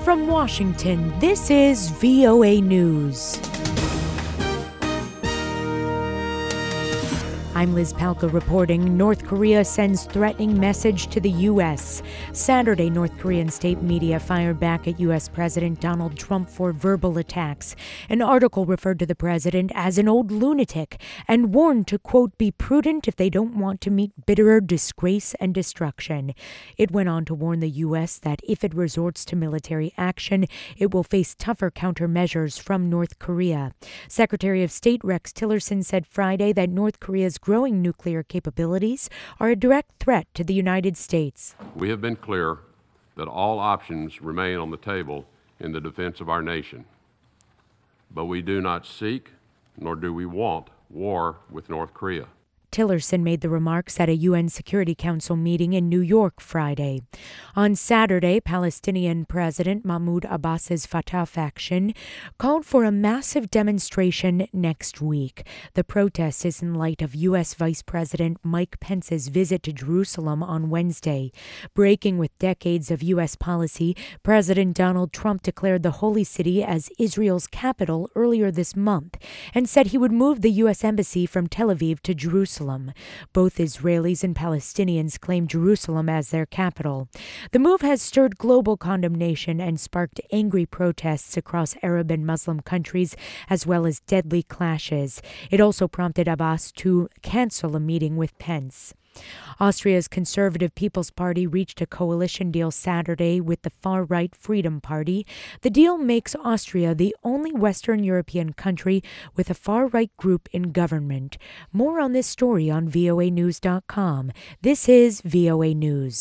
From Washington, this is VOA News. I'm Liz Palka reporting. North Korea sends threatening message to the U.S. Saturday, North Korean state media fired back at U.S. President Donald Trump for verbal attacks. An article referred to the president as an old lunatic and warned to, quote, be prudent if they don't want to meet bitterer disgrace and destruction. It went on to warn the U.S. that if it resorts to military action, it will face tougher countermeasures from North Korea. Secretary of State Rex Tillerson said Friday that North Korea's growing nuclear capabilities are a direct threat to the United States. We have been clear that all options remain on the table in the defense of our nation. But we do not seek, nor do we want, war with North Korea. Tillerson made the remarks at a UN Security Council meeting in New York Friday. On Saturday, Palestinian President Mahmoud Abbas's Fatah faction called for a massive demonstration next week. The protest is in light of U.S. Vice President Mike Pence's visit to Jerusalem on Wednesday. Breaking with decades of U.S. policy, President Donald Trump declared the Holy City as Israel's capital earlier this month and said he would move the U.S. Embassy from Tel Aviv to Jerusalem. Both Israelis and Palestinians claim Jerusalem as their capital. The move has stirred global condemnation and sparked angry protests across Arab and Muslim countries, as well as deadly clashes. It also prompted Abbas to cancel a meeting with Pence. Austria's Conservative People's Party reached a coalition deal Saturday with the far-right Freedom Party. The deal makes Austria the only Western European country with a far-right group in government. More on this story on voanews.com. This is VOA News.